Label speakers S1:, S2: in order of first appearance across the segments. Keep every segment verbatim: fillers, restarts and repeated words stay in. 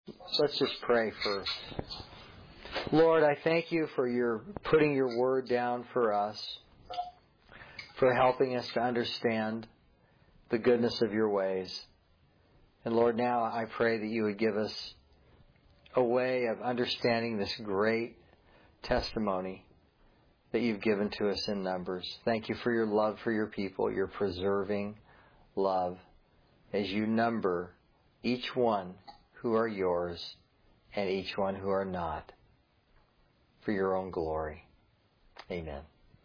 S1: Let's just pray first. Lord, I thank you for your putting your word down for us, for helping us to understand the goodness of your ways. And Lord, now I pray that you would give us a way of understanding this great testimony that you've given to us in Numbers. Thank you for your love for your people, your preserving love, as you number each one who are yours and each one who are not, for your own glory. Amen.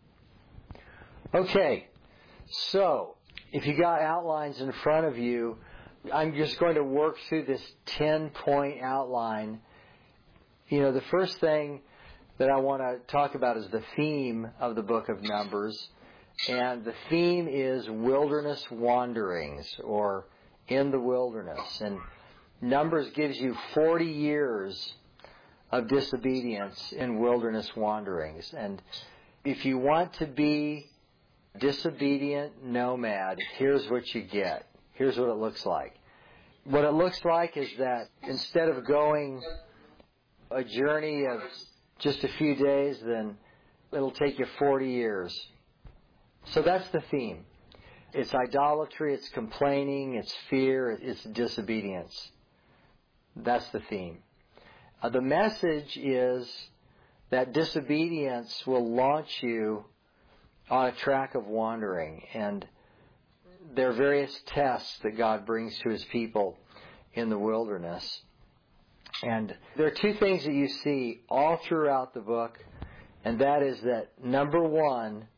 S1: Okay, so if you got outlines in front of you, I'm just going to work through this ten-point outline. You know, the first thing that I want to talk about is the theme of the book of Numbers. And the theme is wilderness wanderings, or in the wilderness. And Numbers gives you forty years of disobedience in wilderness wanderings. And if you want to be disobedient nomad, here's what you get. Here's what it looks like. What it looks like is that instead of going a journey of just a few days, then it'll take you forty years. So that's the theme. It's idolatry, it's complaining, it's fear, it's disobedience. That's the theme. Uh, the message is that disobedience will launch you on a track of wandering. And there are various tests that God brings to His people in the wilderness. And there are two things that you see all throughout the book, and that is that, number one,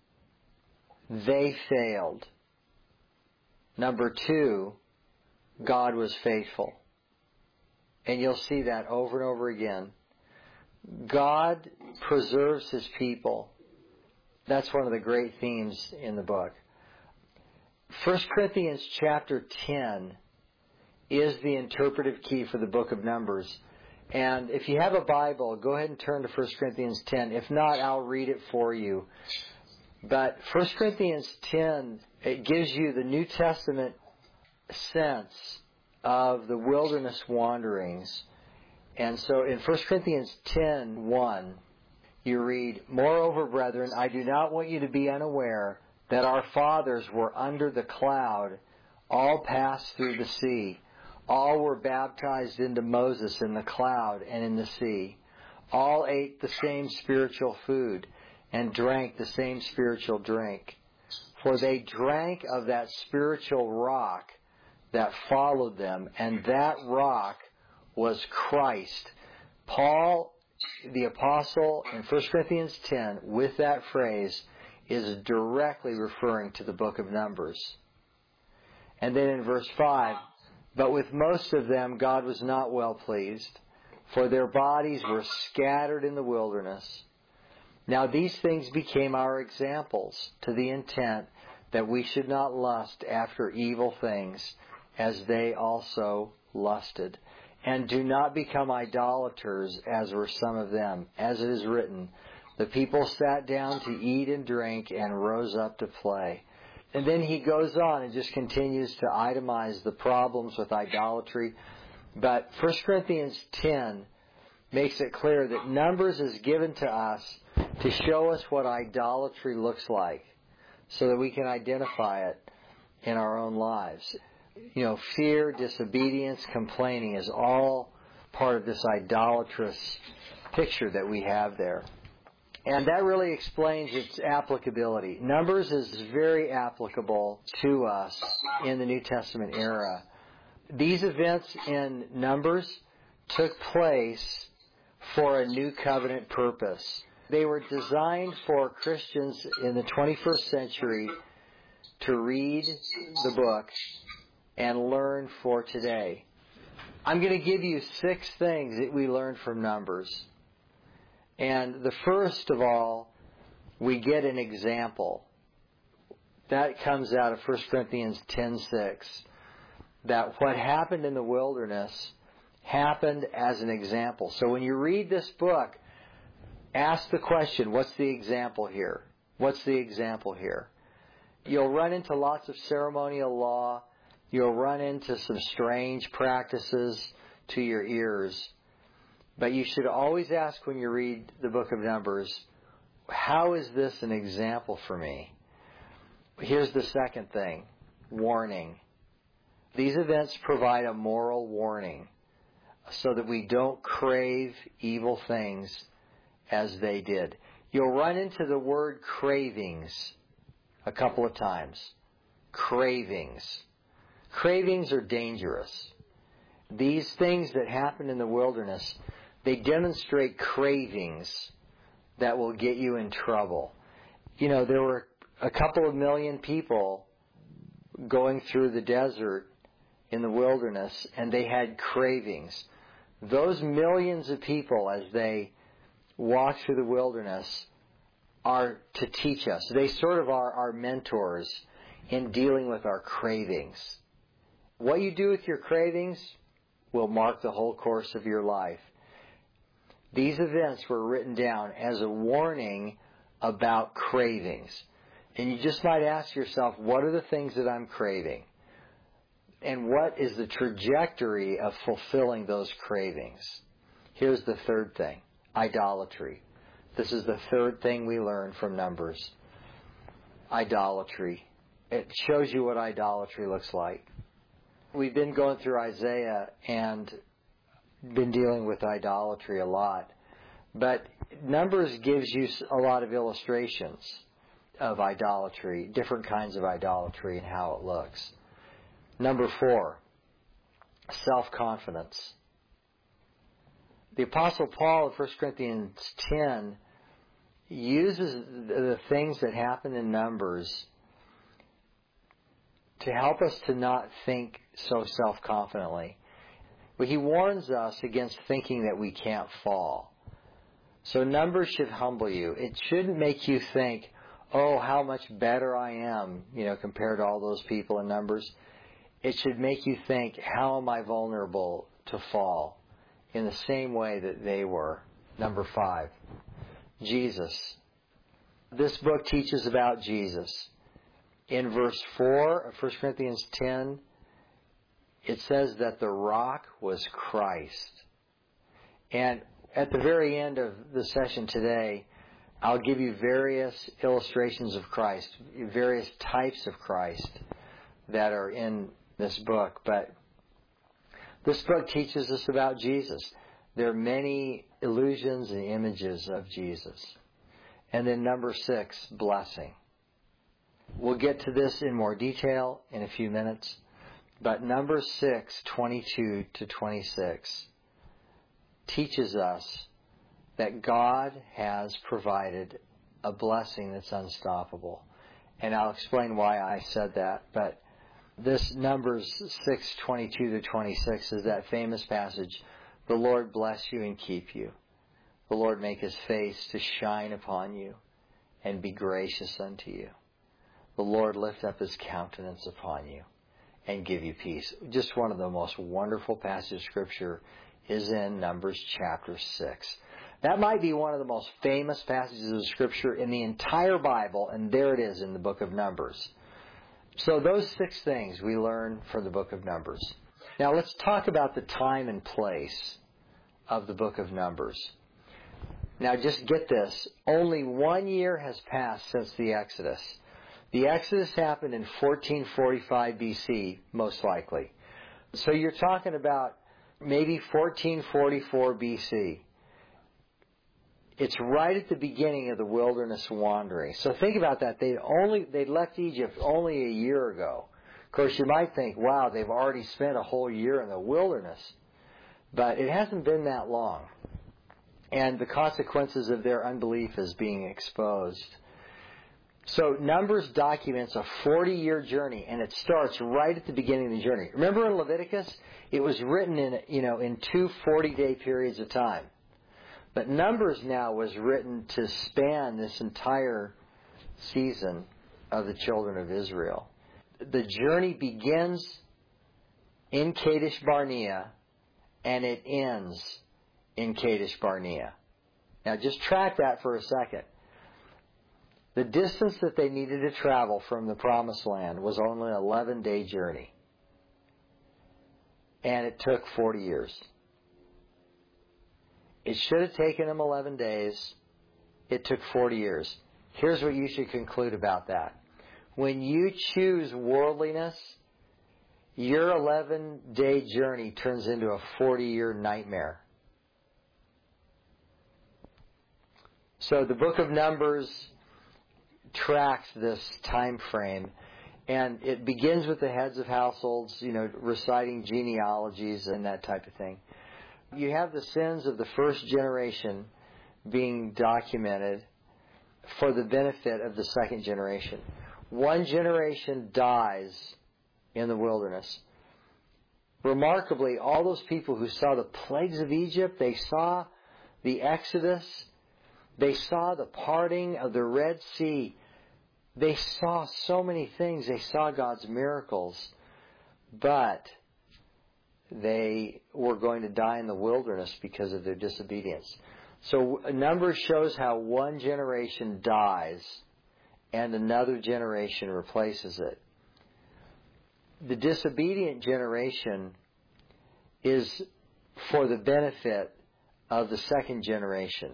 S1: they failed. Number two, God was faithful. And you'll see that over and over again. God preserves His people. That's one of the great themes in the book. First Corinthians chapter ten is the interpretive key for the book of Numbers. And if you have a Bible, go ahead and turn to First Corinthians ten. If not, I'll read it for you. But First Corinthians ten, it gives you the New Testament sense of the wilderness wanderings. And so in First Corinthians ten one, you read, "Moreover, brethren, I do not want you to be unaware that our fathers were under the cloud, all passed through the sea. All were baptized into Moses in the cloud and in the sea. All ate the same spiritual food and drank the same spiritual drink. For they drank of that spiritual rock that followed them, and that rock was Christ." Paul, the apostle, in First Corinthians ten, with that phrase, is directly referring to the book of Numbers. And then in verse five, "But with most of them God was not well pleased, for their bodies were scattered in the wilderness. Now these things became our examples, to the intent that we should not lust after evil things, as they also lusted. And do not become idolaters, as were some of them. As it is written, the people sat down to eat and drink and rose up to play." And then he goes on and just continues to itemize the problems with idolatry. But First Corinthians ten makes it clear that Numbers is given to us to show us what idolatry looks like, so that we can identify it in our own lives. You know, fear, disobedience, complaining is all part of this idolatrous picture that we have there. And that really explains its applicability. Numbers is very applicable to us in the New Testament era. These events in Numbers took place for a new covenant purpose. They were designed for Christians in the twenty-first century to read the book and learn for today. I'm going to give you six things that we learned from Numbers. And the first of all, we get an example. That comes out of First Corinthians ten six. That what happened in the wilderness happened as an example. So when you read this book, ask the question, what's the example here? What's the example here? You'll run into lots of ceremonial law. You'll run into some strange practices to your ears. But you should always ask when you read the book of Numbers, how is this an example for me? Here's the second thing, warning. These events provide a moral warning so that we don't crave evil things as they did. You'll run into the word cravings a couple of times. Cravings. Cravings are dangerous. These things that happen in the wilderness, they demonstrate cravings that will get you in trouble. You know, there were a couple of million people going through the desert in the wilderness, and they had cravings. Those millions of people, as they walk through the wilderness, are to teach us. They sort of are our mentors in dealing with our cravings. What you do with your cravings will mark the whole course of your life. These events were written down as a warning about cravings. And you just might ask yourself, what are the things that I'm craving? And what is the trajectory of fulfilling those cravings? Here's the third thing, idolatry. This is the third thing we learn from Numbers. Idolatry. It shows you what idolatry looks like. We've been going through Isaiah and been dealing with idolatry a lot. But Numbers gives you a lot of illustrations of idolatry, different kinds of idolatry and how it looks. Number four, self-confidence. The Apostle Paul in First Corinthians ten uses the things that happen in Numbers to help us to not think so self-confidently. But he warns us against thinking that we can't fall. So Numbers should humble you. It shouldn't make you think, oh, how much better I am, you know, compared to all those people in Numbers. It should make you think, how am I vulnerable to fall in the same way that they were? Number five, Jesus. This book teaches about Jesus. In verse four of First Corinthians ten, it says that the rock was Christ. And at the very end of the session today, I'll give you various illustrations of Christ, various types of Christ that are in this book. But this book teaches us about Jesus. There are many illusions and images of Jesus. And then number six, blessing. We'll get to this in more detail in a few minutes. But number six, twenty-two to twenty-six, teaches us that God has provided a blessing that's unstoppable. And I'll explain why I said that. But this Numbers six, twenty-two to twenty-six is that famous passage, the Lord bless you and keep you. The Lord make his face to shine upon you and be gracious unto you. The Lord lift up his countenance upon you and give you peace. Just one of the most wonderful passages of Scripture is in Numbers chapter six. That might be one of the most famous passages of Scripture in the entire Bible, and there it is in the book of Numbers. So those six things we learn from the book of Numbers. Now let's talk about the time and place of the book of Numbers. Now just get this, only one year has passed since the Exodus. The Exodus happened in fourteen forty-five B C, most likely. So you're talking about maybe fourteen forty-four B C. It's right at the beginning of the wilderness wandering. So think about that. They'd only they'd left Egypt only a year ago. Of course, you might think, wow, they've already spent a whole year in the wilderness. But it hasn't been that long. And the consequences of their unbelief is being exposed. So Numbers documents a forty-year journey, and it starts right at the beginning of the journey. Remember in Leviticus, it was written in, you know, in two forty-day periods of time. But Numbers now was written to span this entire season of the children of Israel. The journey begins in Kadesh Barnea, and it ends in Kadesh Barnea. Now just track that for a second. The distance that they needed to travel from the Promised Land was only an eleven-day journey. And it took forty years. It should have taken them eleven days. It took forty years. Here's what you should conclude about that. When you choose worldliness, your eleven-day journey turns into a forty-year nightmare. So the book of Numbers tracks this time frame, and it begins with the heads of households, you know, reciting genealogies and that type of thing. You have the sins of the first generation being documented for the benefit of the second generation. One generation dies in the wilderness. Remarkably, all those people who saw the plagues of Egypt, they saw the Exodus, they saw the parting of the Red Sea, they saw so many things, they saw God's miracles, but they were going to die in the wilderness because of their disobedience. So Numbers shows how one generation dies and another generation replaces it. The disobedient generation is for the benefit of the second generation.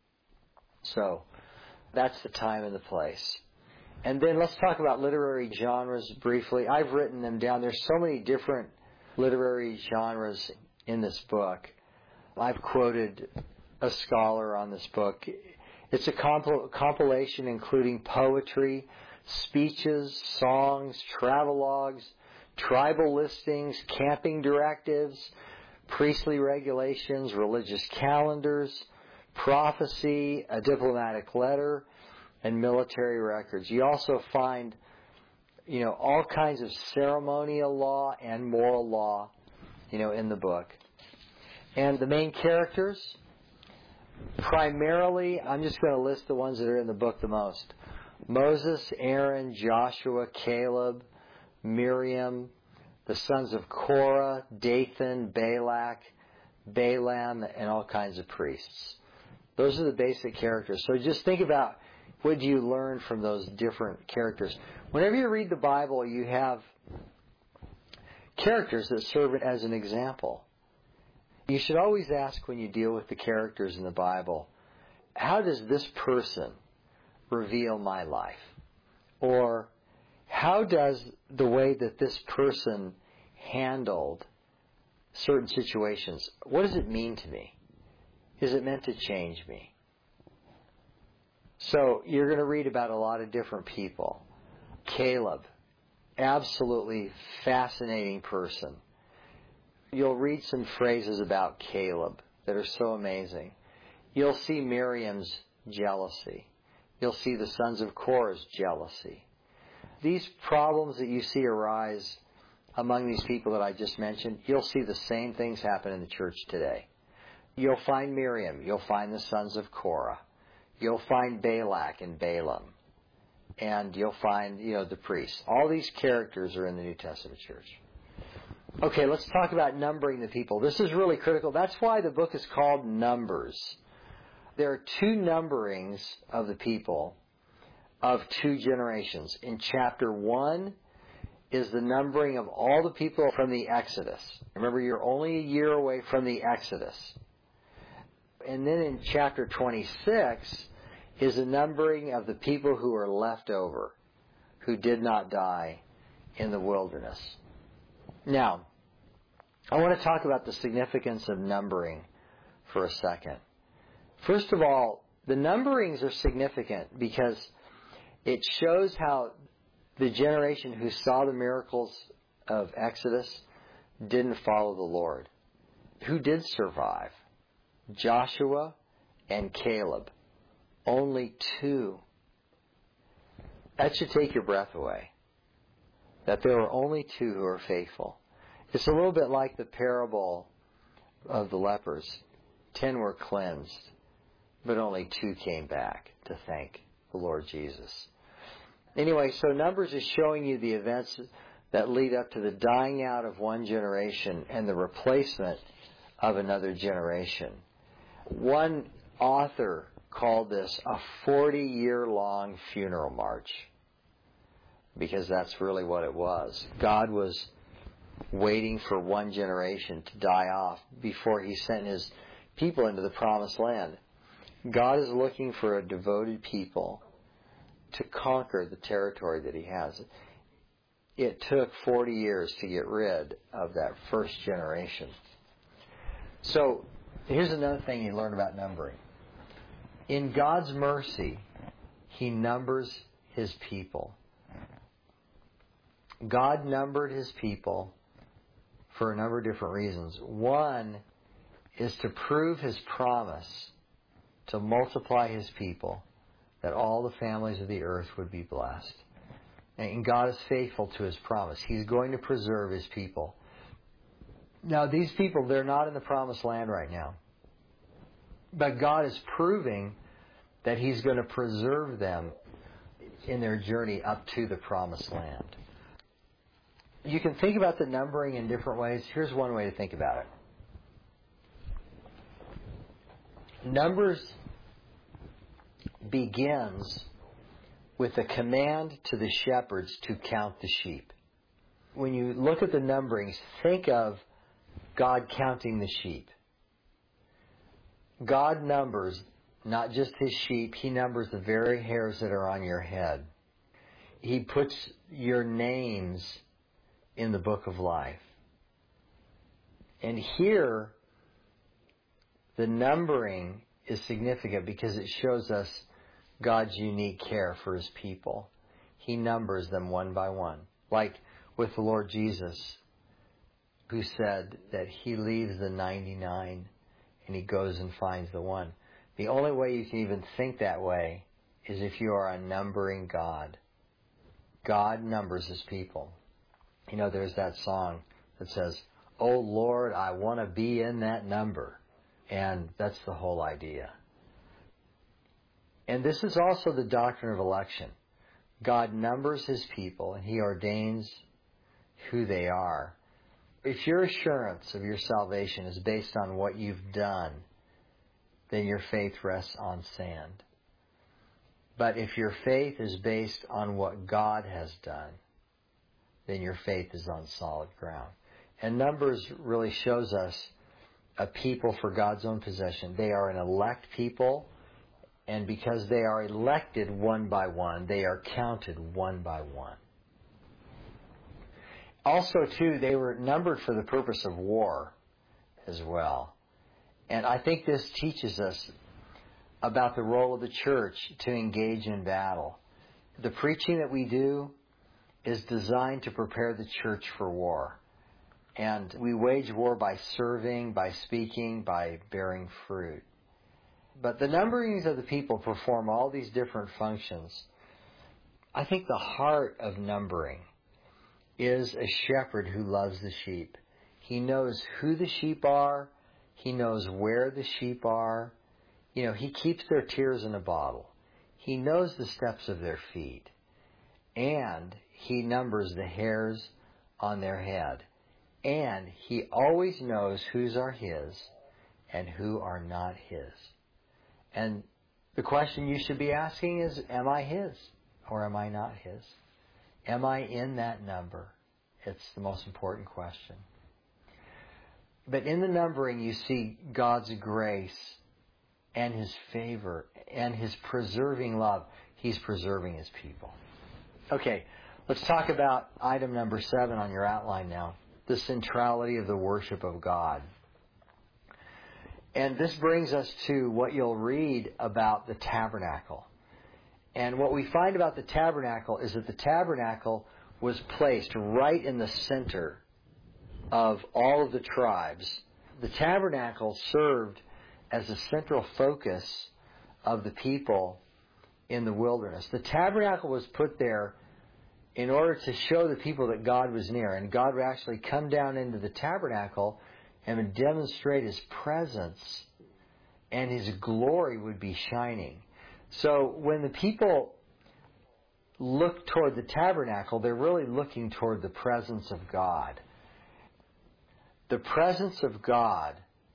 S1: So that's the time and the place. And then let's talk about literary genres briefly. I've written them down. There's so many different literary genres in this book. I've quoted a scholar on this book. It's a compil- compilation including poetry, speeches, songs, travelogues, tribal listings, camping directives, priestly regulations, religious calendars, prophecy, a diplomatic letter, and military records. You also find, you know, all kinds of ceremonial law and moral law, you know, in the book. And the main characters, primarily, I'm just going to list the ones that are in the book the most. Moses, Aaron, Joshua, Caleb, Miriam, the sons of Korah, Dathan, Balak, Balaam, and all kinds of priests. Those are the basic characters. So just think about, what do you learn from those different characters? Whenever you read the Bible, you have characters that serve as an example. You should always ask when you deal with the characters in the Bible, how does this person reveal my life? Or how does the way that this person handled certain situations, what does it mean to me? Is it meant to change me? So you're going to read about a lot of different people. Caleb, absolutely fascinating person. You'll read some phrases about Caleb that are so amazing. You'll see Miriam's jealousy. You'll see the sons of Korah's jealousy. These problems that you see arise among these people that I just mentioned, you'll see the same things happen in the church today. You'll find Miriam. You'll find the sons of Korah. You'll find Balak and Balaam. And you'll find, you know, the priests. All these characters are in the New Testament church. Okay, let's talk about numbering the people. This is really critical. That's why the book is called Numbers. There are two numberings of the people of two generations. In chapter one is the numbering of all the people from the Exodus. Remember, you're only a year away from the Exodus. And then in chapter twenty-six is the numbering of the people who are left over, who did not die in the wilderness. Now, I want to talk about the significance of numbering for a second. First of all, the numberings are significant because it shows how the generation who saw the miracles of Exodus didn't follow the Lord. Who did survive? Joshua and Caleb. Only two. That should take your breath away. That there were only two who are faithful. It's a little bit like the parable of the lepers. Ten were cleansed, but only two came back to thank the Lord Jesus. Anyway, so Numbers is showing you the events that lead up to the dying out of one generation and the replacement of another generation. One author called this a forty-year-long funeral march, because that's really what it was. God was waiting for one generation to die off before he sent his people into the promised land. God is looking for a devoted people to conquer the territory that he has. It took forty years to get rid of that first generation. So here's another thing you learn about numbering. In God's mercy, he numbers his people. God numbered his people for a number of different reasons. One is to prove his promise to multiply his people, that all the families of the earth would be blessed. And God is faithful to his promise. He's going to preserve his people. Now, these people, they're not in the promised land right now. But God is proving that he's going to preserve them in their journey up to the promised land. You can think about the numbering in different ways. Here's one way to think about it. Numbers begins with a command to the shepherds to count the sheep. When you look at the numberings, think of God counting the sheep. God numbers not just his sheep, he numbers the very hairs that are on your head. He puts your names in the book of life. And here, the numbering is significant because it shows us God's unique care for his people. He numbers them one by one. Like with the Lord Jesus, who said that he leaves the ninety-nine and he goes and finds the one. The only way you can even think that way is if you are a numbering God. God numbers his people. You know, there's that song that says, "Oh Lord, I want to be in that number." And that's the whole idea. And this is also the doctrine of election. God numbers his people and he ordains who they are. If your assurance of your salvation is based on what you've done, then your faith rests on sand. But if your faith is based on what God has done, then your faith is on solid ground. And Numbers really shows us a people for God's own possession. They are an elect people, and because they are elected one by one, they are counted one by one. Also, too, they were numbered for the purpose of war as well. And I think this teaches us about the role of the church to engage in battle. The preaching that we do is designed to prepare the church for war. And we wage war by serving, by speaking, by bearing fruit. But the numberings of the people perform all these different functions. I think the heart of numbering is a shepherd who loves the sheep. He knows who the sheep are. He knows where the sheep are. You know, he keeps their tears in a bottle. He knows the steps of their feet. And he numbers the hairs on their head. And he always knows whose are his and who are not his. And the question you should be asking is, am I his or am I not his? Am I in that number? It's the most important question. But in the numbering, you see God's grace and his favor and his preserving love. He's preserving his people. Okay, let's talk about item number seven on your outline now. The centrality of the worship of God. And this brings us to what you'll read about the tabernacle. And what we find about the tabernacle is that the tabernacle was placed right in the center of all of the tribes. The tabernacle served as a central focus of the people in the wilderness. The tabernacle was put there in order to show the people that God was near. And God would actually come down into the tabernacle and would demonstrate his presence, and his glory would be shining. So when the people look toward the tabernacle, they're really looking toward the presence of God. The presence of God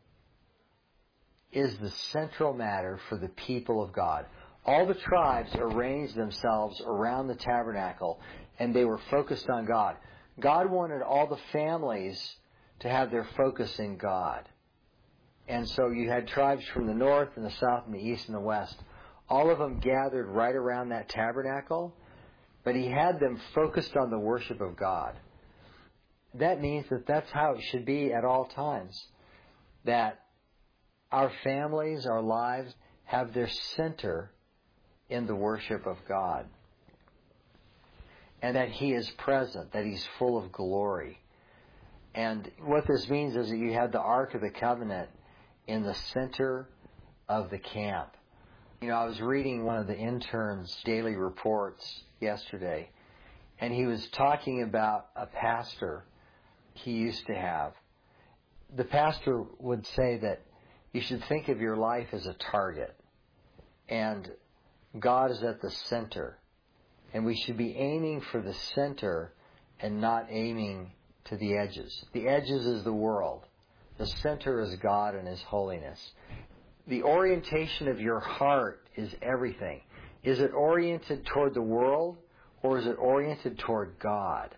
S1: is the central matter for the people of God. All the tribes arranged themselves around the tabernacle, and they were focused on God. God wanted all the families to have their focus in God. And so you had tribes from the north and the south and the east and the west. All of them gathered right around that tabernacle, but he had them focused on the worship of God. That means that that's how it should be at all times, that our families, our lives, have their center in the worship of God. And that He is present, that He's full of glory. And what this means is that you have the Ark of the Covenant in the center of the camp. You know, I was reading one of the interns' daily reports yesterday, and he was talking about a pastor he used to have. The pastor would say that you should think of your life as a target, and God is at the center. And we should be aiming for the center and not aiming to the edges. The edges is the world. The center is God and His holiness. The orientation of your heart is everything. Is it oriented toward the world, or is it oriented toward God?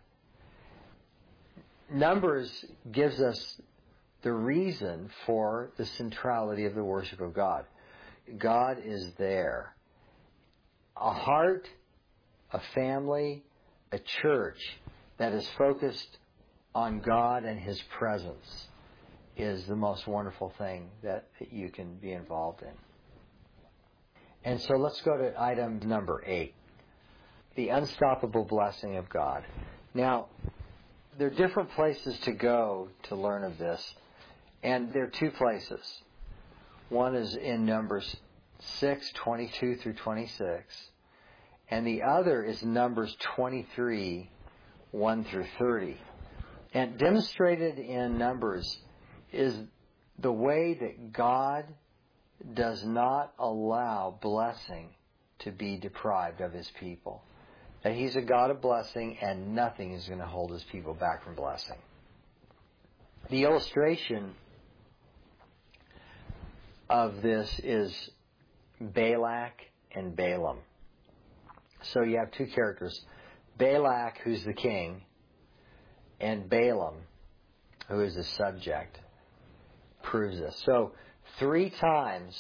S1: Numbers gives us the reason for the centrality of the worship of God. God is there. A heart, a family, a church that is focused on God and His presence is the most wonderful thing that you can be involved in. And so let's go to item number eight, the unstoppable blessing of God. Now, there are different places to go to learn of this, and there are two places. One is in Numbers six, twenty-two through twenty-six, and the other is Numbers twenty-three, one through thirty. And demonstrated in Numbers is the way that God does not allow blessing to be deprived of His people. That He's a God of blessing, and nothing is going to hold His people back from blessing. The illustration of this is Balak and Balaam. So you have two characters, Balak, who's the king, and Balaam, who is the subject, proves this. So three times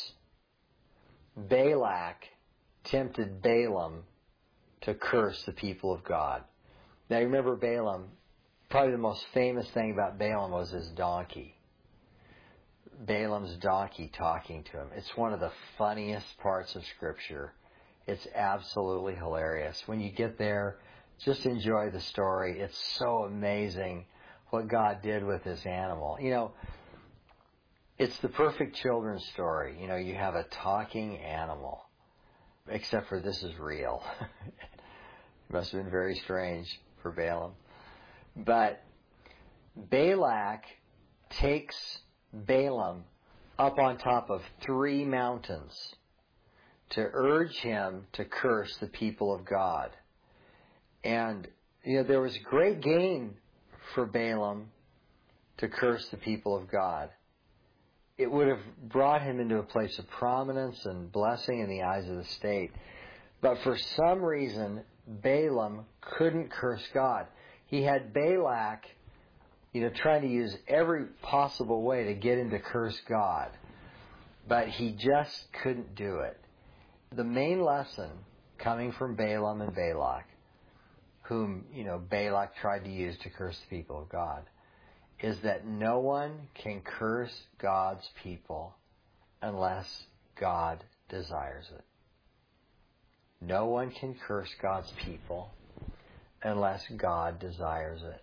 S1: Balak tempted Balaam to curse the people of God. Now remember Balaam, probably the most famous thing about Balaam was his donkey. Balaam's donkey talking to him. It's one of the funniest parts of Scripture. It's absolutely hilarious. When you get there, just enjoy the story. It's so amazing what God did with this animal. You know, it's the perfect children's story. You know, you have a talking animal, except for this is real. It must have been very strange for Balaam. But Balak takes Balaam up on top of three mountains to urge him to curse the people of God. And, you know, there was great gain for Balaam to curse the people of God. It would have brought him into a place of prominence and blessing in the eyes of the state. But for some reason, Balaam couldn't curse God. He had Balak, you know, trying to use every possible way to get him to curse God. But he just couldn't do it. The main lesson coming from Balaam and Balak, whom, you know, Balak tried to use to curse the people of God, is that no one can curse God's people unless God desires it. No one can curse God's people unless God desires it.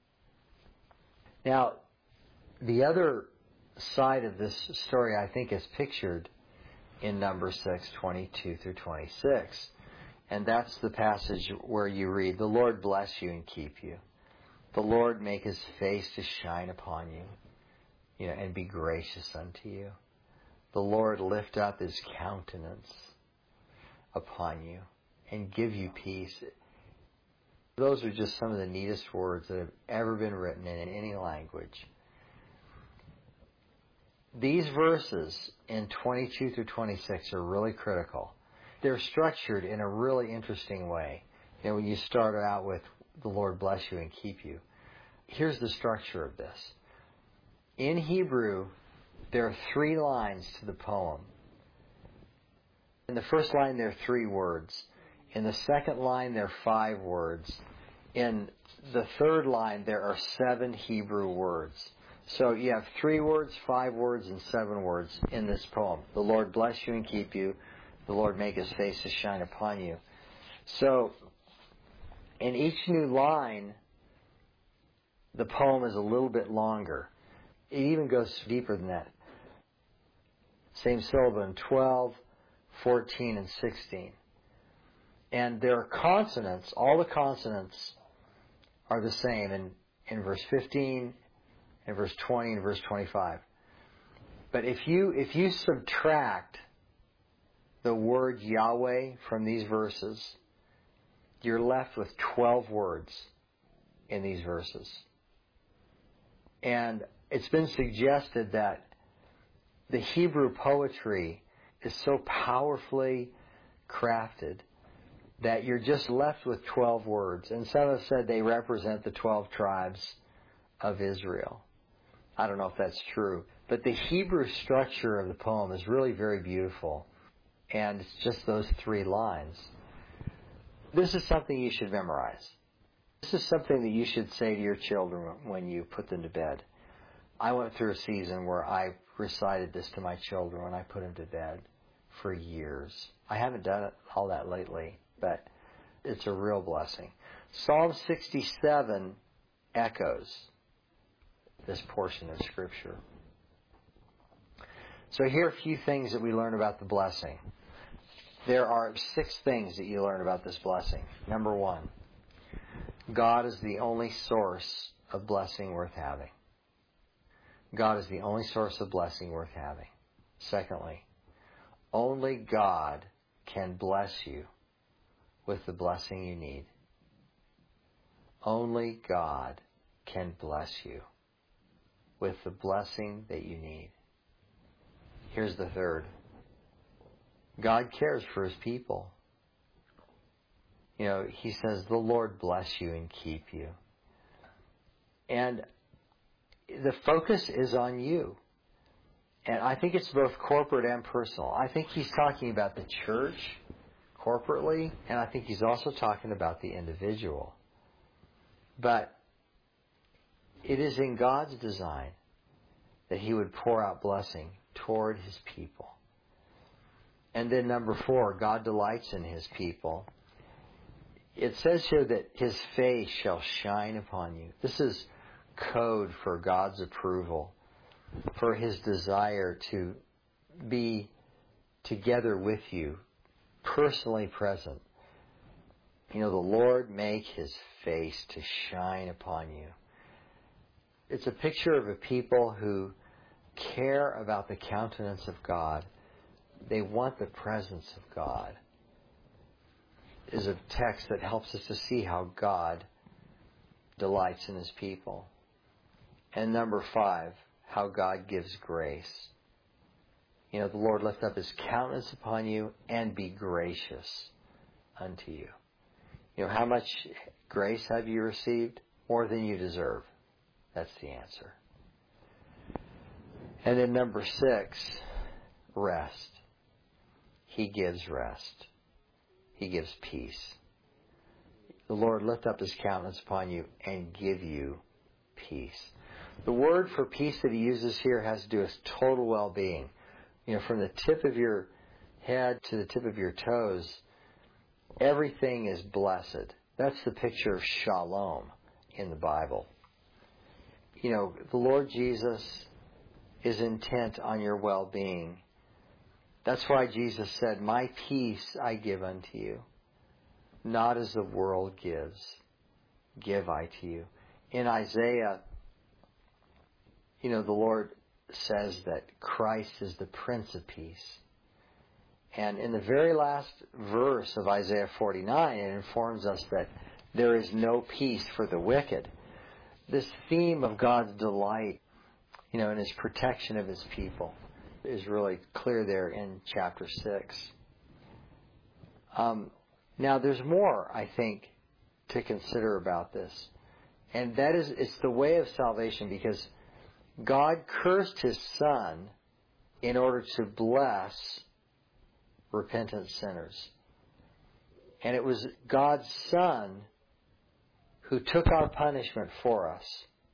S1: Now, the other side of this story, I think, is pictured in Numbers six, twenty-two through twenty-six. And that's the passage where you read, "The Lord bless you and keep you. The Lord make His face to shine upon you, you know, and be gracious unto you. The Lord lift up His countenance upon you and give you peace." Those are just some of the neatest words that have ever been written in any language. These verses in twenty-two through twenty-six are really critical. They're structured in a really interesting way. You know, when you start out with, "The Lord bless you and keep you," here's the structure of this. In Hebrew, there are three lines to the poem. In the first line, there are three words. In the second line, there are five words. In the third line, there are seven Hebrew words. So you have three words, five words, and seven words in this poem. The Lord bless you and keep you. The Lord make His face to shine upon you. So in each new line, the poem is a little bit longer. It even goes deeper than that. Same syllable in twelve, fourteen, and sixteen. And there are consonants. All the consonants are the same in, in verse fifteen, in verse twenty, and verse twenty-five. But if you if you subtract the word Yahweh from these verses, you're left with twelve words in these verses. And it's been suggested that the Hebrew poetry is so powerfully crafted that you're just left with twelve words. And some have said they represent the twelve tribes of Israel. I don't know if that's true. But the Hebrew structure of the poem is really very beautiful. And it's just those three lines. This is something you should memorize. This is something that you should say to your children when you put them to bed. I went through a season where I recited this to my children when I put them to bed for years. I haven't done it all that lately, but it's a real blessing. Psalm sixty-seven echoes this portion of Scripture. So here are a few things that we learn about the blessing. There are six things that you learn about this blessing. Number one, God is the only source of blessing worth having. God is the only source of blessing worth having. Secondly, only God can bless you with the blessing you need. Only God can bless you with the blessing that you need. Here's the third. God cares for His people. You know, He says, the Lord bless you and keep you. And the focus is on you. And I think it's both corporate and personal. I think He's talking about the church corporately, and I think He's also talking about the individual. But it is in God's design that He would pour out blessing toward His people. And then number four, God delights in His people. It says here that His face shall shine upon you. This is code for God's approval, for His desire to be together with you, personally present. You know, the Lord make His face to shine upon you. It's a picture of a people who care about the countenance of God. They want the presence of God. It is a text that helps us to see how God delights in His people. And number five, how God gives grace. You know, the Lord lift up His countenance upon you and be gracious unto you. You know, how much grace have you received? More than you deserve. That's the answer. And then number six, rest. He gives rest. He gives peace. The Lord lift up His countenance upon you and give you peace. The word for peace that He uses here has to do with total well-being. You know, from the tip of your head to the tip of your toes, everything is blessed. That's the picture of shalom in the Bible. You know, the Lord Jesus is intent on your well-being. That's why Jesus said, my peace I give unto you, not as the world gives, give I to you. In Isaiah, you know, the Lord says that Christ is the Prince of Peace. And in the very last verse of Isaiah forty-nine, it informs us that there is no peace for the wicked. This theme of God's delight, you know, in His protection of His people is really clear there in chapter six. Um, now, there's more, I think, to consider about this. And that is, it's the way of salvation, because God cursed His Son in order to bless repentant sinners. And it was God's Son who took our punishment for us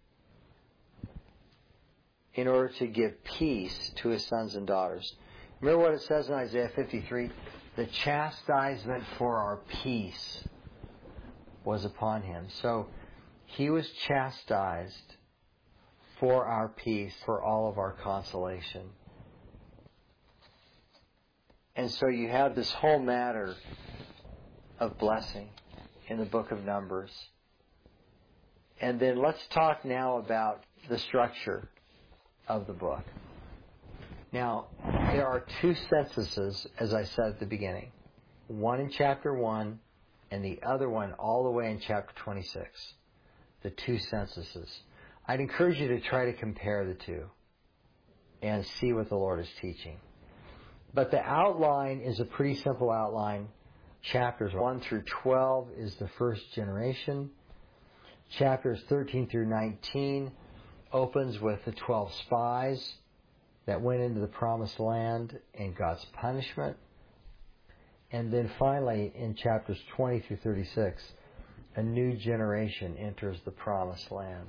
S1: in order to give peace to His sons and daughters. Remember what it says in Isaiah fifty-three? The chastisement for our peace was upon Him. So He was chastised for our peace, for all of our consolation. And so you have this whole matter of blessing in the book of Numbers. And then let's talk now about the structure of the book. Now, there are two censuses, as I said at the beginning. One in chapter one and the other one all the way in chapter twenty-six. The two censuses. I'd encourage you to try to compare the two and see what the Lord is teaching. But the outline is a pretty simple outline. Chapters one through twelve is the first generation. Chapters thirteen through nineteen opens with the twelve spies that went into the promised land and God's punishment. And then finally, in chapters twenty through thirty-six, a new generation enters the promised land.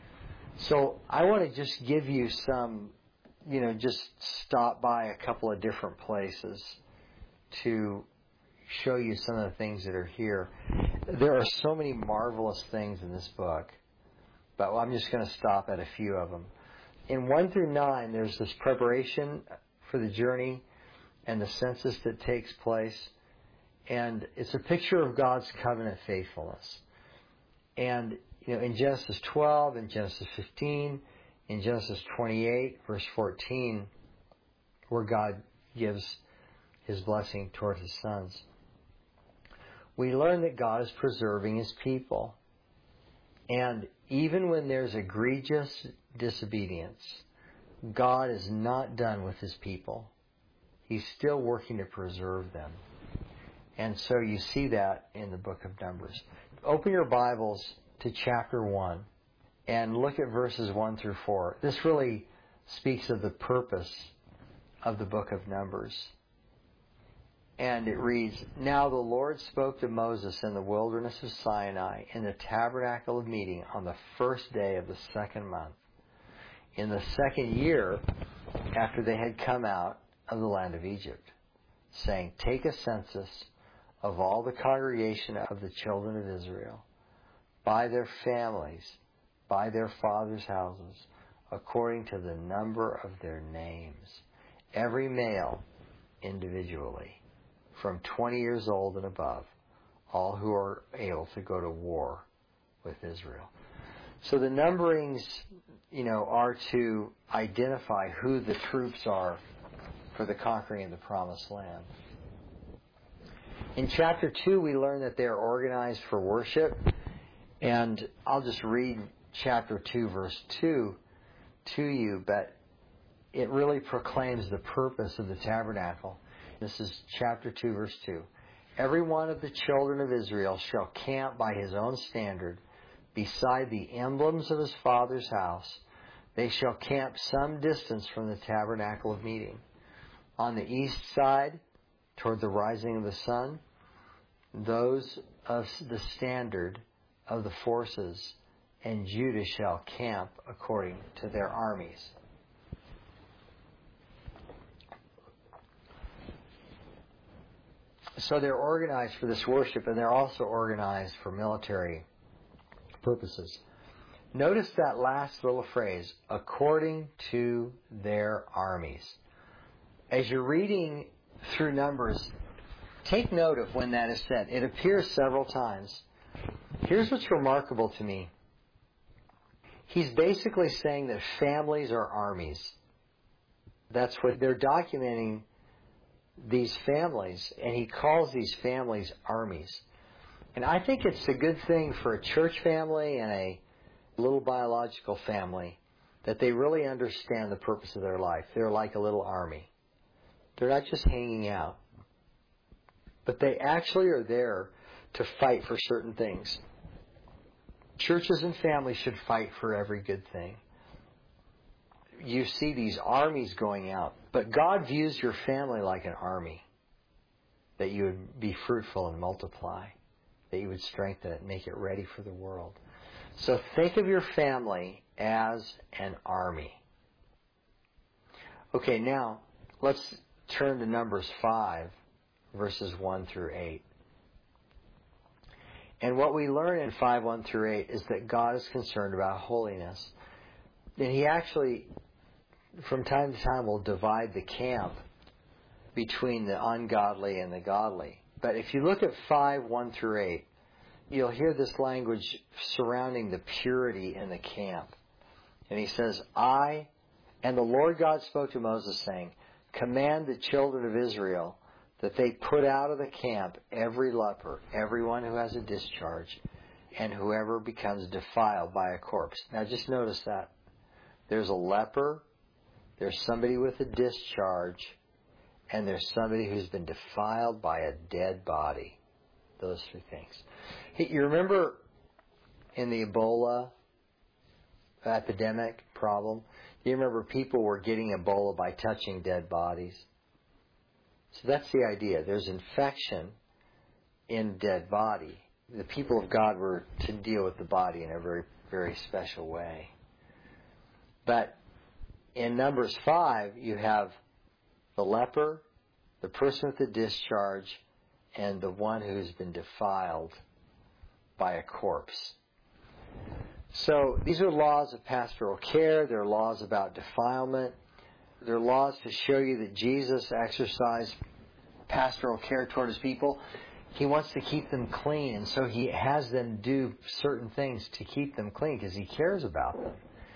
S1: So I want to just give you some, you know, just stop by a couple of different places to show you some of the things that are here. There are so many marvelous things in this book, but I'm just going to stop at a few of them. In one through nine, there's this preparation for the journey and the census that takes place. And it's a picture of God's covenant faithfulness. And, you know, in Genesis twelve, in Genesis fifteen, in Genesis twenty-eight, verse fourteen, where God gives His blessing toward His sons, we learn that God is preserving His people. And even when there's egregious disobedience, God is not done with His people. He's still working to preserve them. And so you see that in the book of Numbers. Open your Bibles to chapter one and look at verses one through four. This really speaks of the purpose of the book of Numbers. And it reads, Now the Lord spoke to Moses in the wilderness of Sinai in the tabernacle of meeting on the first day of the second month, in the second year after they had come out of the land of Egypt, saying, Take a census of all the congregation of the children of Israel, by their families, by their fathers' houses, according to the number of their names, every male individually, from twenty years old and above, all who are able to go to war with Israel. So the numberings, you know, are to identify who the troops are for the conquering of the promised land. In chapter two, we learn that they are organized for worship. And I'll just read chapter two, verse two to you, but it really proclaims the purpose of the tabernacle. This is chapter two, verse two. Every one of the children of Israel shall camp by his own standard beside the emblems of his father's house. They shall camp some distance from the tabernacle of meeting. On the east side, toward the rising of the sun, those of the standard of the forces, and Judah shall camp according to their armies. So they're organized for this worship, and they're also organized for military purposes. Notice that last little phrase, according to their armies. As you're reading through Numbers, take note of when that is said. It appears several times. Here's what's remarkable to me. He's basically saying that families are armies. That's what they're documenting, these families, and he calls these families armies. And I think it's a good thing for a church family and a little biological family that they really understand the purpose of their life. They're like a little army. They're not just hanging out, but they actually are there to fight for certain things. Churches and families should fight for every good thing. you see these armies going out. But God views your family like an army, that you would be fruitful and multiply, that you would strengthen it and make it ready for the world. So think of your family as an army. Okay, now let's turn to Numbers five, verses one through eight. And what we learn in five, one through eight is that God is concerned about holiness. And He actually, from time to time, will divide the camp between the ungodly and the godly. But if you look at five, one through eight, you'll hear this language surrounding the purity in the camp. And He says, I, and the Lord God spoke to Moses, saying, command the children of Israel that they put out of the camp every leper, everyone who has a discharge, and whoever becomes defiled by a corpse. Now just notice that. There's a leper, there's somebody with a discharge, and there's somebody who's been defiled by a dead body. Those three things. Hey, you remember in the Ebola epidemic problem, you remember people were getting Ebola by touching dead bodies? So that's the idea. There's infection in dead body. The people of God were to deal with the body in a very, very special way. But in Numbers five, you have the leper, the person with the discharge, and the one who's been defiled by a corpse. So these are laws of pastoral care. They're laws about defilement. They're laws to show you that Jesus exercised pastoral care toward His people. He wants to keep them clean, and so He has them do certain things to keep them clean because He cares about them.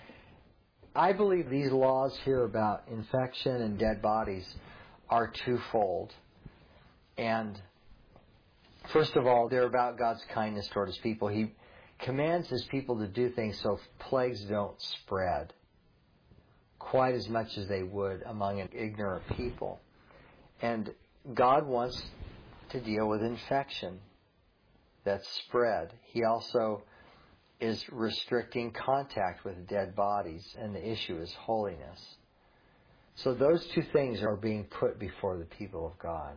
S1: I believe these laws here about infection and dead bodies are twofold. And first of all, they're about God's kindness toward His people. He commands His people to do things so plagues don't spread quite as much as they would among an ignorant people. And God wants to deal with infection that's spread. He also is restricting contact with dead bodies, and the issue is holiness. So those two things are being put before the people of God.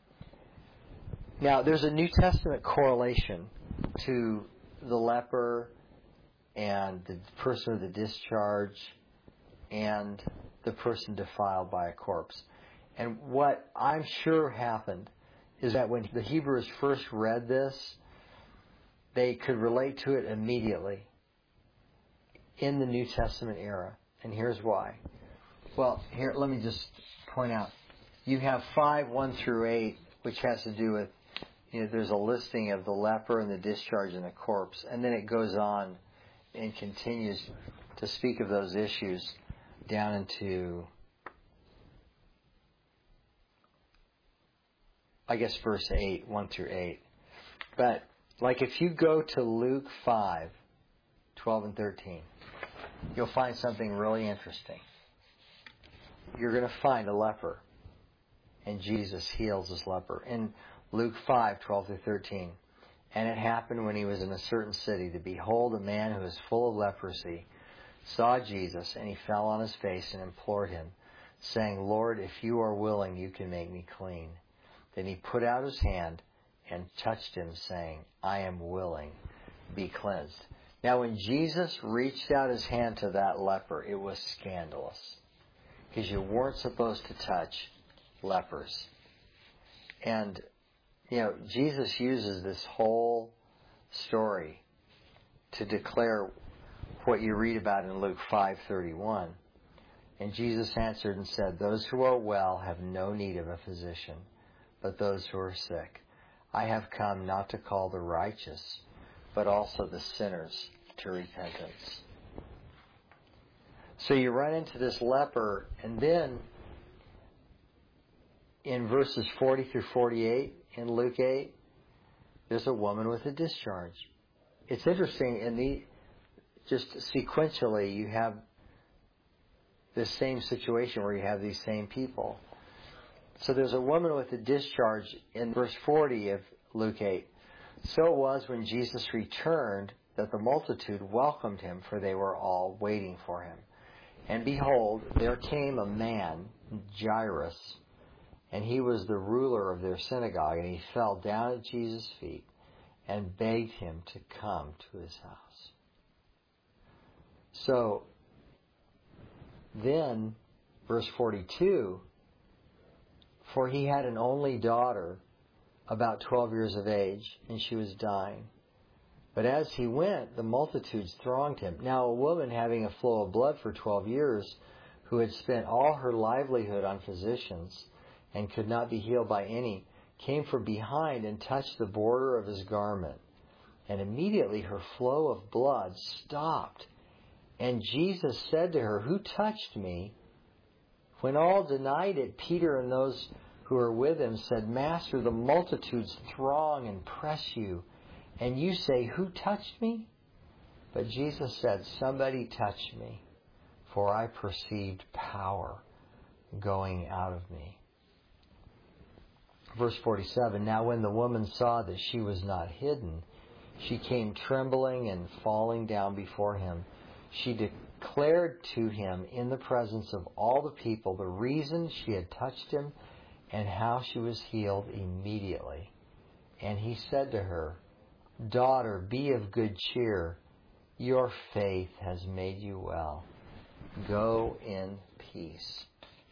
S1: Now, there's a New Testament correlation to the leper and the person with the discharge and the person defiled by a corpse. And what I'm sure happened is that when the Hebrews first read this, they could relate to it immediately in the New Testament era. And here's why. Well, here, let me just point out. You have five, one through eight, which has to do with, you know, there's a listing of the leper and the discharge and the corpse. And then it goes on and continues to speak of those issues down into, I guess, verse eight, one through eight. But, like, if you go to Luke five, twelve and thirteen, you'll find something really interesting. You're going to find a leper, and Jesus heals this leper. In Luke five, twelve through thirteen, and it happened when He was in a certain city, that behold, a man who was full of leprosy saw Jesus, and he fell on his face and implored Him, saying, Lord, if you are willing, you can make me clean. Then He put out His hand and touched him, saying, I am willing, be cleansed. Now, when Jesus reached out His hand to that leper, it was scandalous, because you weren't supposed to touch lepers. And, you know, Jesus uses this whole story to declare what you read about in Luke five thirty-one. And Jesus answered and said, those who are well have no need of a physician, but those who are sick. I have come not to call the righteous, but also the sinners to repentance. So you run into this leper, and then in verses forty through forty-eight in Luke eight, there's a woman with a discharge. It's interesting, in the just sequentially, you have this same situation where you have these same people. So there's a woman with a discharge in verse forty of Luke eight. So it was when Jesus returned that the multitude welcomed Him, for they were all waiting for Him. And behold, there came a man, Jairus, and he was the ruler of their synagogue, and he fell down at Jesus' feet and begged him to come to his house. So, then, verse forty-two, for he had an only daughter, about twelve years of age, and she was dying. But as he went, the multitudes thronged him. Now a woman having a flow of blood for twelve years, who had spent all her livelihood on physicians, and could not be healed by any, came from behind and touched the border of his garment. And immediately her flow of blood stopped. And Jesus said to her, Who touched me? When all denied it, Peter and those who were with him said, Master, the multitudes throng and press you, and you say, Who touched me? But Jesus said, Somebody touched me, for I perceived power going out of me. Verse forty-seven, Now when the woman saw that she was not hidden, she came trembling and falling down before him. She declared to him in the presence of all the people the reason she had touched him and how she was healed immediately. And he said to her, Daughter, be of good cheer. Your faith has made you well. Go in peace.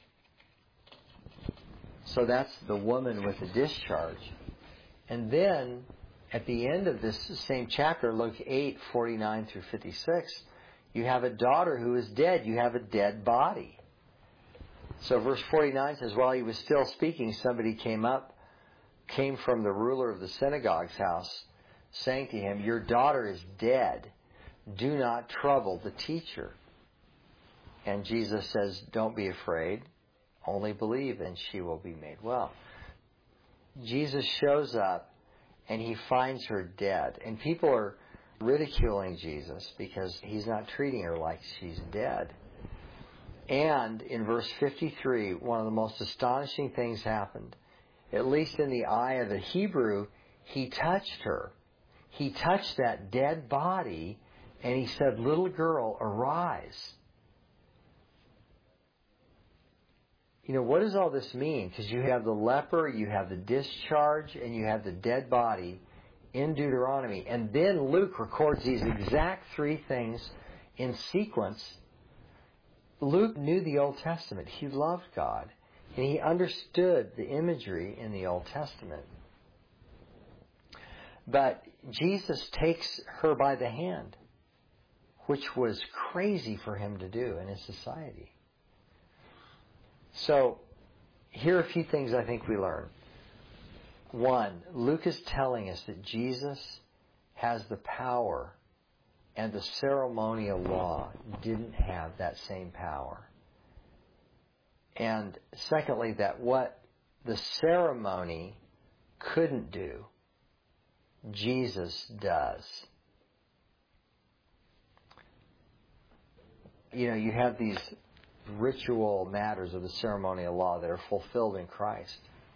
S1: So that's the woman with the discharge. And then, at the end of this same chapter, Luke eight, forty-nine through fifty-six, you have a daughter who is dead. You have a dead body. So verse forty-nine says, While he was still speaking, somebody came up, came from the ruler of the synagogue's house, saying to him, Your daughter is dead. Do not trouble the teacher. And Jesus says, Don't be afraid. Only believe, and she will be made well. Jesus shows up, and he finds her dead. And people are ridiculing Jesus because he's not treating her like she's dead. And in verse fifty-three, one of the most astonishing things happened. At least in the eye of the Hebrew, he touched her. He touched that dead body, and he said, Little girl, arise. You know, what does all this mean? Because you have the leper, you have the discharge, and you have the dead body in Deuteronomy. And then Luke records these exact three things in sequence. Luke knew the Old Testament. He loved God. And he understood the imagery in the Old Testament. But Jesus takes her by the hand, which was crazy for him to do in his society. So, here are a few things I think we learn. One, Luke is telling us that Jesus has the power, and the ceremonial law didn't have that same power. And secondly, that what the ceremony couldn't do, Jesus does. You know, you have these ritual matters of the ceremonial law that are fulfilled in Christ.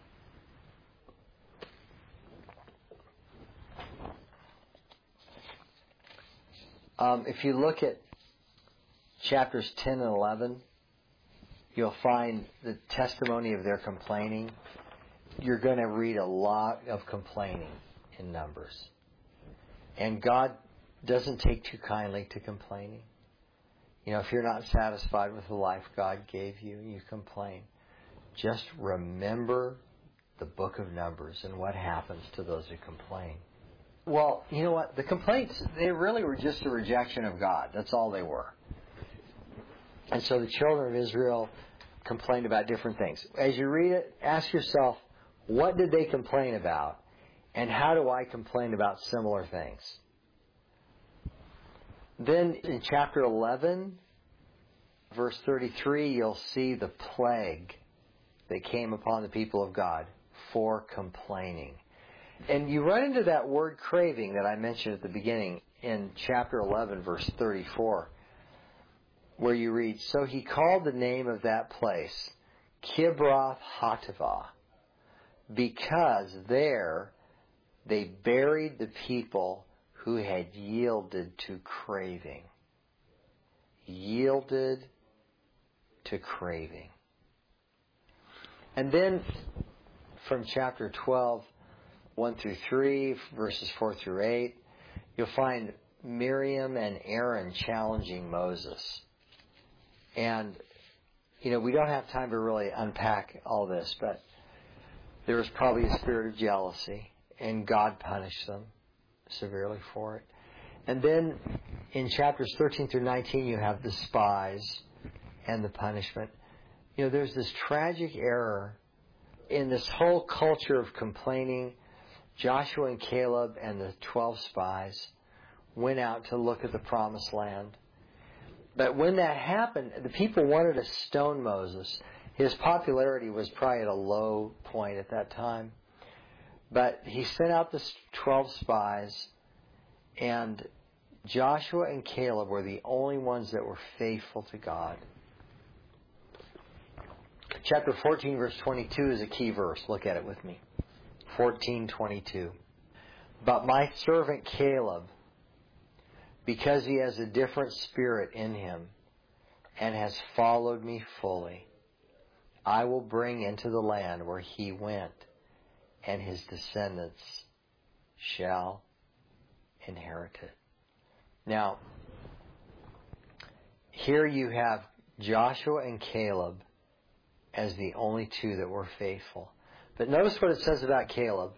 S1: Um, if you look at chapters ten and eleven, you'll find the testimony of their complaining. You're going to read a lot of complaining in Numbers. And God doesn't take too kindly to complaining. You know, if you're not satisfied with the life God gave you, you complain. Just remember the book of Numbers and what happens to those who complain. Well, you know what? The complaints, they really were just a rejection of God. That's all they were. And so the children of Israel complained about different things. As you read it, ask yourself, what did they complain about? And how do I complain about similar things? Then in chapter eleven, verse thirty-three, you'll see the plague that came upon the people of God for complaining. And you run into that word craving that I mentioned at the beginning in chapter eleven, verse thirty-four, where you read, So he called the name of that place Kibroth Hattaavah, because there they buried the people who had yielded to craving. Yielded to craving. And then from chapter twelve, one through three, verses four through eight, you'll find Miriam and Aaron challenging Moses. And, you know, we don't have time to really unpack all this, but there was probably a spirit of jealousy, and God punished them severely for it. And then in chapters thirteen through nineteen, you have the spies and the punishment. You know, there's this tragic error in this whole culture of complaining. Joshua and Caleb and the twelve spies went out to look at the promised land. But when that happened, the people wanted to stone Moses. His popularity was probably at a low point at that time. But he sent out the twelve spies, and Joshua and Caleb were the only ones that were faithful to God. Chapter fourteen, verse twenty-two is a key verse. Look at it with me. fourteen twenty-two. But my servant Caleb, because he has a different spirit in him and has followed me fully, I will bring into the land where he went, and his descendants shall inherit it. Now, here you have Joshua and Caleb as the only two that were faithful. But notice what it says about Caleb.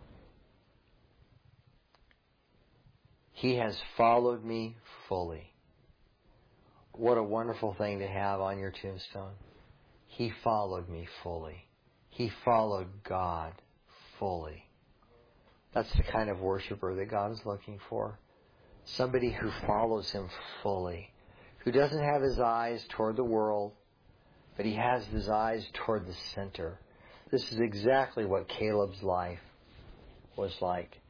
S1: He has followed me fully. What a wonderful thing to have on your tombstone. He followed me fully. He followed God fully. That's the kind of worshiper that God is looking for. Somebody who follows him fully. Who doesn't have his eyes toward the world, but he has his eyes toward the center. This is exactly what Caleb's life was like.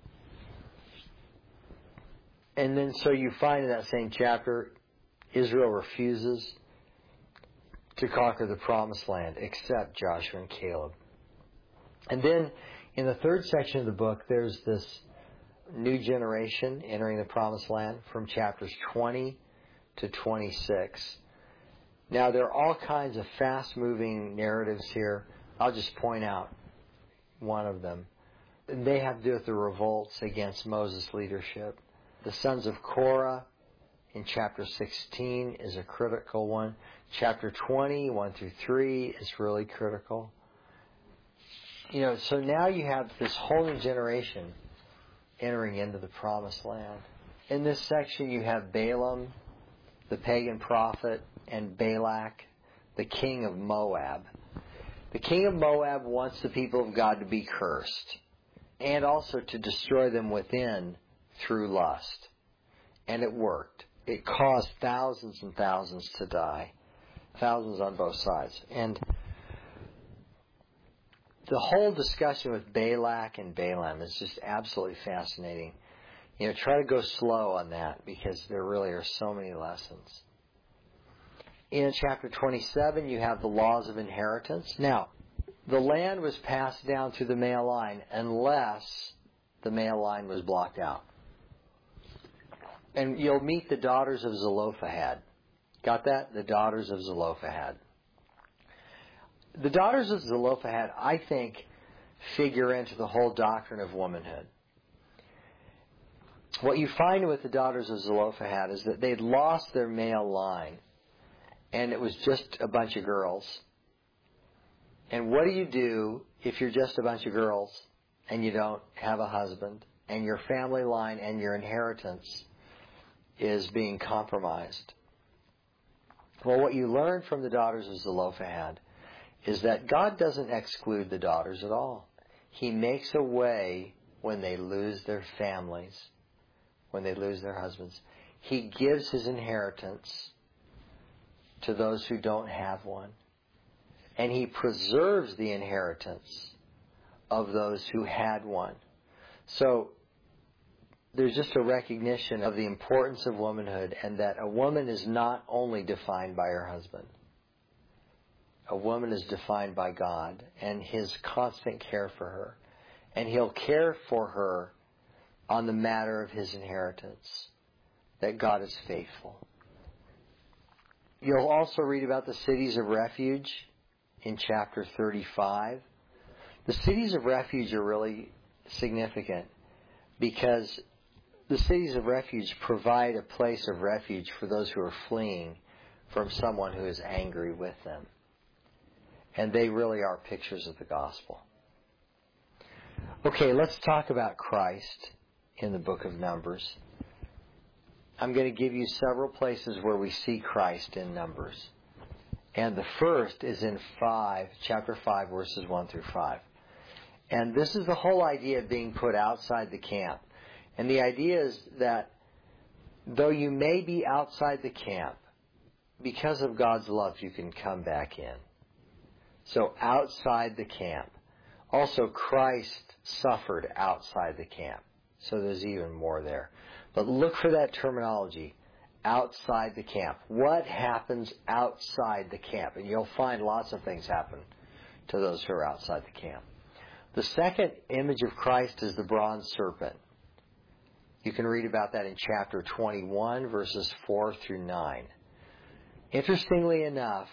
S1: And then so you find in that same chapter, Israel refuses to conquer the promised land except Joshua and Caleb. And then in the third section of the book, there's this new generation entering the promised land from chapters twenty to twenty-six. Now, there are all kinds of fast-moving narratives here. I'll just point out one of them. They have to do with the revolts against Moses' leadership. The sons of Korah in chapter sixteen is a critical one. Chapter twenty, one through three, is really critical. You know, so now you have this whole new generation entering into the promised land. In this section, you have Balaam, the pagan prophet, and Balak, the king of Moab. The king of Moab wants the people of God to be cursed and also to destroy them within through lust. And it worked. It caused thousands and thousands to die. Thousands on both sides. And the whole discussion with Balak and Balaam is just absolutely fascinating. You know, try to go slow on that because there really are so many lessons. In chapter twenty-seven, you have the laws of inheritance. Now, the land was passed down through the male line unless the male line was blocked out. And you'll meet the daughters of Zelophehad. Got that? The daughters of Zelophehad. The daughters of Zelophehad, I think, figure into the whole doctrine of womanhood. What you find with the daughters of Zelophehad is that they'd lost their male line, and it was just a bunch of girls. And what do you do if you're just a bunch of girls and you don't have a husband, and your family line and your inheritance is being compromised? Well, what you learn from the daughters of Zelophehad is that God doesn't exclude the daughters at all. He makes a way when they lose their families, when they lose their husbands. He gives his inheritance to those who don't have one. And he preserves the inheritance of those who had one. So there's just a recognition of the importance of womanhood, and that a woman is not only defined by her husband. A woman is defined by God and his constant care for her. And he'll care for her on the matter of his inheritance, that God is faithful. You'll also read about the cities of refuge in chapter thirty-five. The cities of refuge are really significant because the cities of refuge provide a place of refuge for those who are fleeing from someone who is angry with them. And they really are pictures of the gospel. Okay, let's talk about Christ in the book of Numbers. I'm going to give you several places where we see Christ in Numbers. And the first is in five, chapter five, verses one through five. And this is the whole idea of being put outside the camp. And the idea is that though you may be outside the camp, because of God's love, you can come back in. So outside the camp. Also, Christ suffered outside the camp. So there's even more there. But look for that terminology, outside the camp. What happens outside the camp? And you'll find lots of things happen to those who are outside the camp. The second image of Christ is the bronze serpent. You can read about that in chapter twenty-one, verses four through nine. Interestingly enough,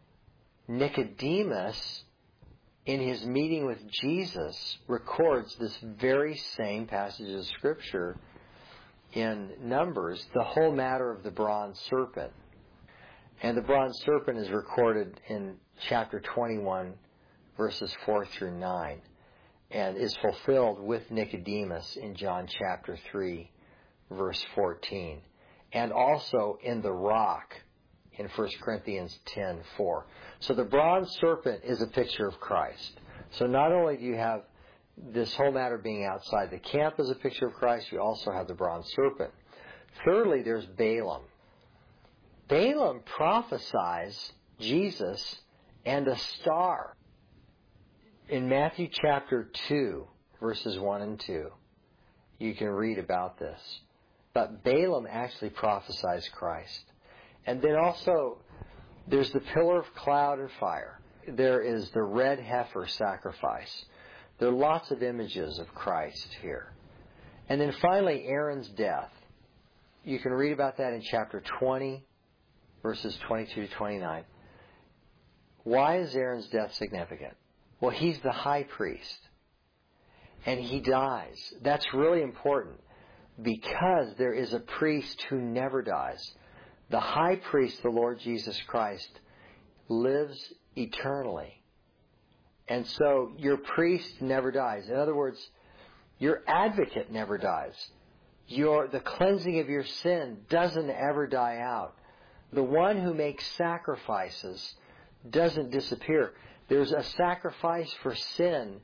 S1: Nicodemus, in his meeting with Jesus, records this very same passage of Scripture in Numbers, the whole matter of the bronze serpent. And the bronze serpent is recorded in chapter twenty-one, verses four through nine, and is fulfilled with Nicodemus in John chapter three, verse fourteen, and also in the rock in First Corinthians ten four. So the bronze serpent is a picture of Christ. So not only do you have this whole matter being outside the camp as a picture of Christ, you also have the bronze serpent. Thirdly, there's Balaam. Balaam prophesies Jesus and a star. In Matthew chapter two, verses one and two, you can read about this. But Balaam actually prophesies Christ. And then also, there's the pillar of cloud and fire. There is the red heifer sacrifice. There are lots of images of Christ here. And then finally, Aaron's death. You can read about that in chapter twenty, verses twenty-two to twenty-nine. Why is Aaron's death significant? Well, he's the high priest. And he dies. That's really important because there is a priest who never dies. The high priest, the Lord Jesus Christ, lives eternally. And so your priest never dies. In other words, your advocate never dies. Your, the cleansing of your sin doesn't ever die out. The one who makes sacrifices doesn't disappear. There's a sacrifice for sin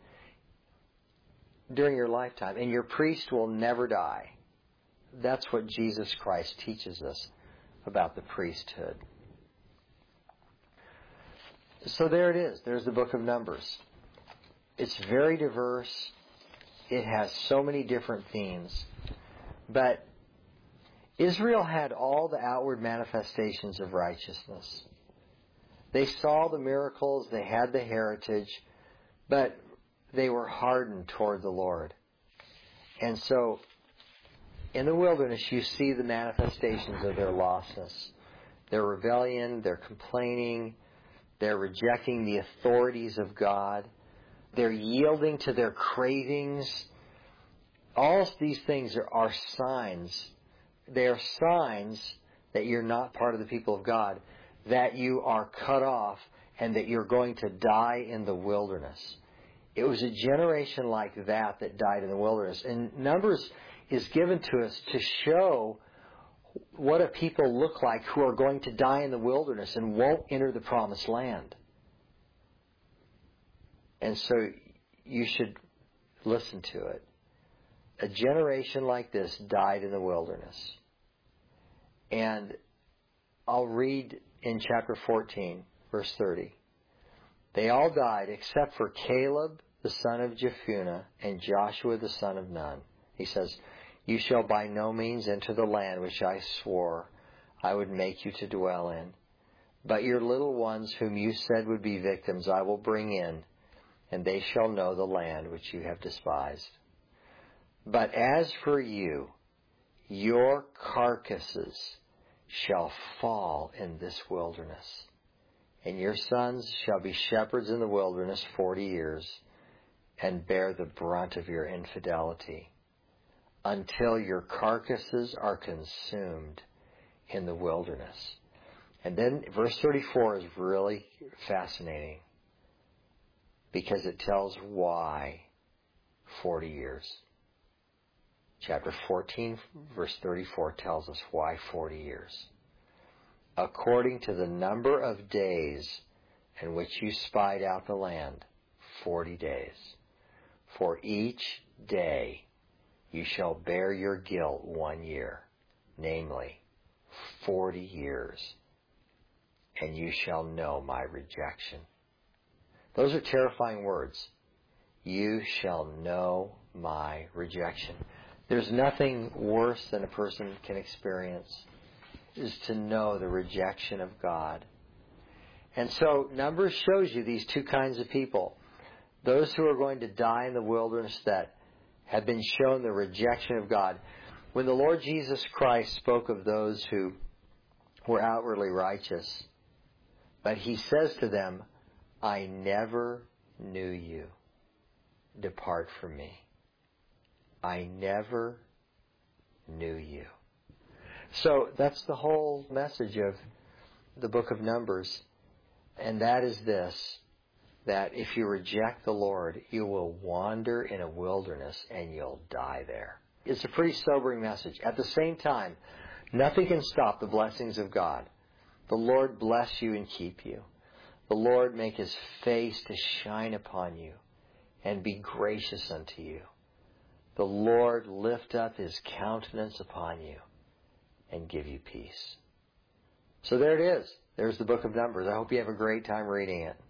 S1: during your lifetime, and your priest will never die. That's what Jesus Christ teaches us about the priesthood. So there it is. There's the book of Numbers. It's very diverse. It has so many different themes. But Israel had all the outward manifestations of righteousness. They saw the miracles, they had the heritage, but they were hardened toward the Lord. And so, in the wilderness, you see the manifestations of their lostness. Their rebellion, their complaining, they're rejecting the authorities of God. They're yielding to their cravings. All these things are, are signs. They are signs that you're not part of the people of God, that you are cut off, and that you're going to die in the wilderness. It was a generation like that that died in the wilderness. And Numbers is given to us to show what a people look like who are going to die in the wilderness and won't enter the promised land. And so you should listen to it. A generation like this died in the wilderness. And I'll read in chapter fourteen, verse thirty. They all died except for Caleb, the son of Jephunneh, and Joshua, the son of Nun. He says, "You shall by no means enter the land which I swore I would make you to dwell in. But your little ones whom you said would be victims I will bring in, and they shall know the land which you have despised. But as for you, your carcasses shall fall in this wilderness, and your sons shall be shepherds in the wilderness forty years, and bear the brunt of your infidelity, until your carcasses are consumed in the wilderness. And then verse thirty-four is really fascinating, because it tells why forty years. Chapter fourteen, verse thirty-four tells us why forty years. According to the number of days in which you spied out the land, forty days. For each day you shall bear your guilt one year, namely, forty years, and you shall know my rejection. Those are terrifying words. You shall know my rejection. There's nothing worse than a person can experience, is to know the rejection of God. And so Numbers shows you these two kinds of people. Those who are going to die in the wilderness that have been shown the rejection of God. When the Lord Jesus Christ spoke of those who were outwardly righteous, but he says to them, I never knew you. Depart from me. I never knew you. So that's the whole message of the book of Numbers. And that is this, that if you reject the Lord, you will wander in a wilderness and you'll die there. It's a pretty sobering message. At the same time, nothing can stop the blessings of God. The Lord bless you and keep you. The Lord make his face to shine upon you and be gracious unto you. The Lord lift up his countenance upon you and give you peace. So there it is. There's the book of Numbers. I hope you have a great time reading it.